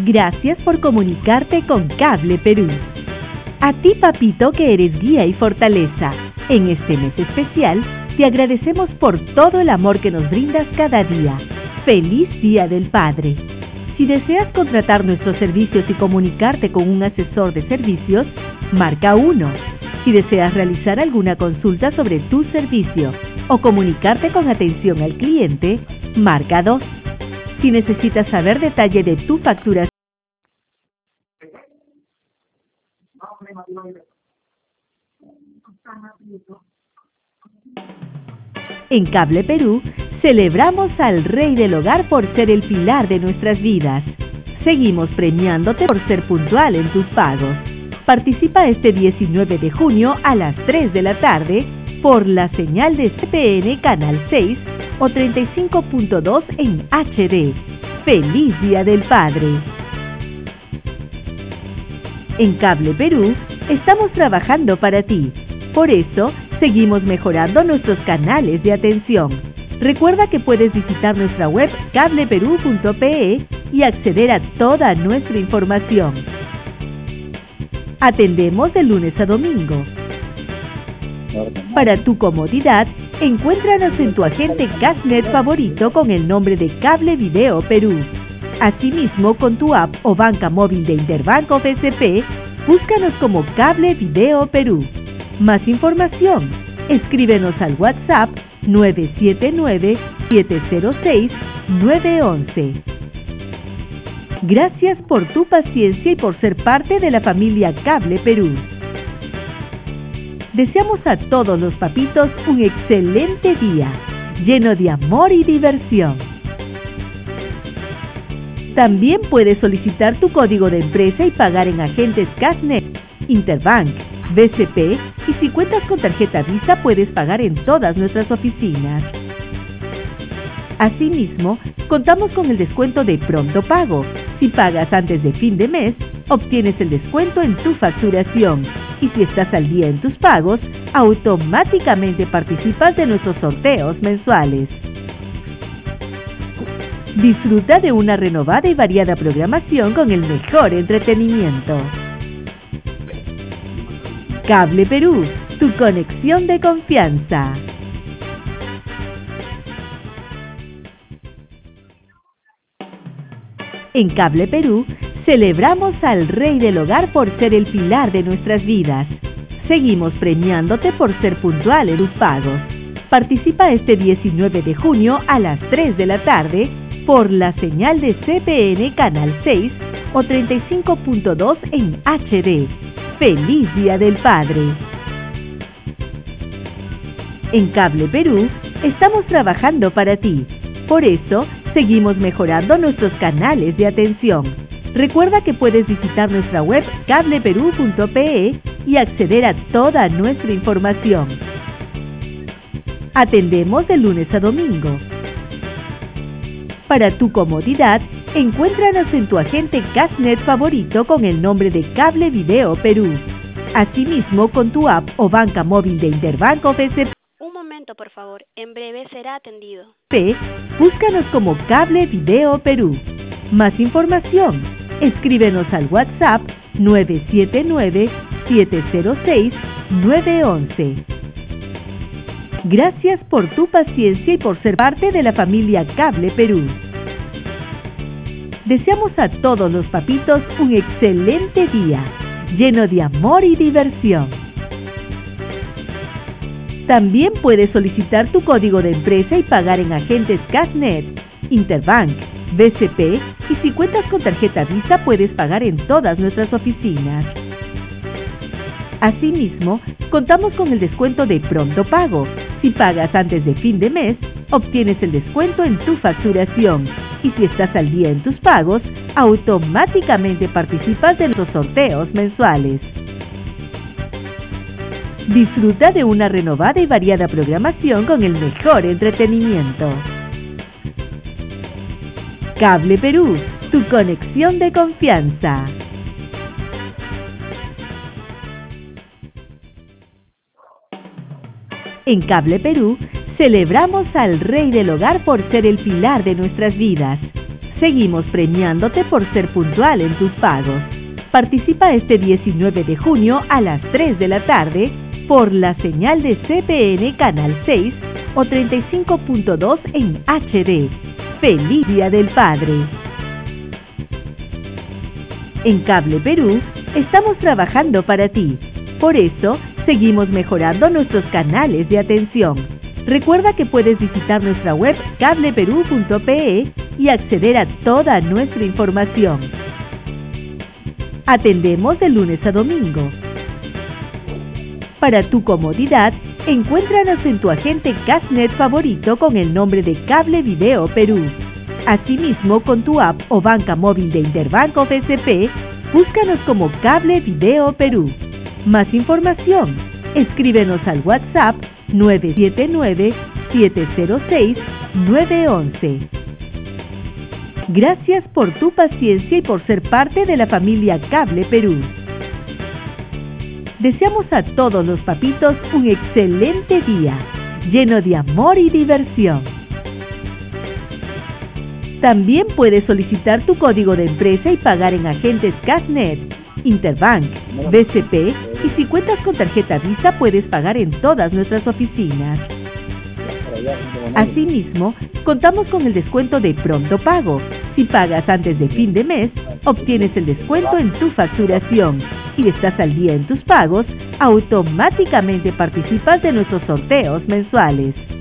Gracias por comunicarte con Cable Perú. A ti, papito, que eres guía y fortaleza. En este mes especial, te agradecemos por todo el amor que nos brindas cada día. ¡Feliz Día del Padre! Si deseas contratar nuestros servicios y comunicarte con un asesor de servicios, marca 1. Si deseas realizar alguna consulta sobre tu servicio o comunicarte con atención al cliente, marca 2. Si necesitas saber detalle de tu facturación, en Cable Perú, celebramos al Rey del Hogar por ser el pilar de nuestras vidas. Seguimos premiándote por ser puntual en tus pagos. Participa este 19 de junio a las 3 de la tarde por la señal de CPN Canal 6 o 35.2 en HD. ¡Feliz Día del Padre! En Cable Perú, estamos trabajando para ti. Por eso, seguimos mejorando nuestros canales de atención. Recuerda que puedes visitar nuestra web cableperú.pe y acceder a toda nuestra información. Atendemos de lunes a domingo. Para tu comodidad, encuéntranos en tu agente Cashnet favorito con el nombre de Cable Video Perú. Asimismo, con tu app o banca móvil de Interbank o BCP, búscanos como Cable Video Perú. Más información, escríbenos al WhatsApp 979-706-911. Gracias por tu paciencia y por ser parte de la familia Cable Perú. Deseamos a todos los papitos un excelente día, lleno de amor y diversión. También puedes solicitar tu código de empresa y pagar en agentes Cashnet, Interbank, BCP y si cuentas con tarjeta Visa puedes pagar en todas nuestras oficinas. Asimismo, contamos con el descuento de Pronto Pago. Si pagas antes de fin de mes, obtienes el descuento en tu facturación. Y si estás al día en tus pagos, automáticamente participas de nuestros sorteos mensuales. Disfruta de una renovada y variada programación con el mejor entretenimiento. Cable Perú, tu conexión de confianza. En Cable Perú, celebramos al Rey del Hogar por ser el pilar de nuestras vidas. Seguimos premiándote por ser puntual en tus pagos. Participa este 19 de junio a las 3 de la tarde por la señal de CPN Canal 6 o 35.2 en HD. ¡Feliz Día del Padre! En Cable Perú, estamos trabajando para ti. Por eso, seguimos mejorando nuestros canales de atención. Recuerda que puedes visitar nuestra web cableperú.pe y acceder a toda nuestra información. Atendemos de lunes a domingo. Para tu comodidad, encuéntranos en tu agente Cashnet favorito con el nombre de Cable Video Perú. Asimismo, con tu app o banca móvil de Interbank o BCP. Un momento, por favor. En breve será atendido. Búscanos como Cable Video Perú. Más información, escríbenos al WhatsApp 979-706-911. Gracias por tu paciencia y por ser parte de la familia Cable Perú. Deseamos a todos los papitos un excelente día, lleno de amor y diversión. También puedes solicitar tu código de empresa y pagar en agentes Cashnet, Interbank, BCP y si cuentas con tarjeta Visa puedes pagar en todas nuestras oficinas. Asimismo, contamos con el descuento de Pronto Pago. Si pagas antes de fin de mes, obtienes el descuento en tu facturación. Y si estás al día en tus pagos, automáticamente participas de nuestros sorteos mensuales. Disfruta de una renovada y variada programación con el mejor entretenimiento. Cable Perú, tu conexión de confianza. En Cable Perú, celebramos al Rey del Hogar por ser el pilar de nuestras vidas. Seguimos premiándote por ser puntual en tus pagos. Participa este 19 de junio a las 3 de la tarde por la señal de CPN Canal 6 o 35.2 en HD. ¡Feliz Día del Padre! En Cable Perú estamos trabajando para ti. Por eso, seguimos mejorando nuestros canales de atención. Recuerda que puedes visitar nuestra web cableperú.pe y acceder a toda nuestra información. Atendemos de lunes a domingo. Para tu comodidad, encuéntranos en tu agente Cashnet favorito con el nombre de Cable Video Perú. Asimismo, con tu app o banca móvil de Interbank o BCP, búscanos como Cable Video Perú. Más información, escríbenos al WhatsApp 979-706-911. Gracias por tu paciencia y por ser parte de la familia Cable Perú. Deseamos a todos los papitos un excelente día, lleno de amor y diversión. También puedes solicitar tu código de empresa y pagar en agentes Cashnet, Interbank, BCP y si cuentas con tarjeta Visa puedes pagar en todas nuestras oficinas. Asimismo, contamos con el descuento de Pronto Pago. Si pagas antes de fin de mes, obtienes el descuento en tu facturación. Si estás al día en tus pagos, automáticamente participas de nuestros sorteos mensuales.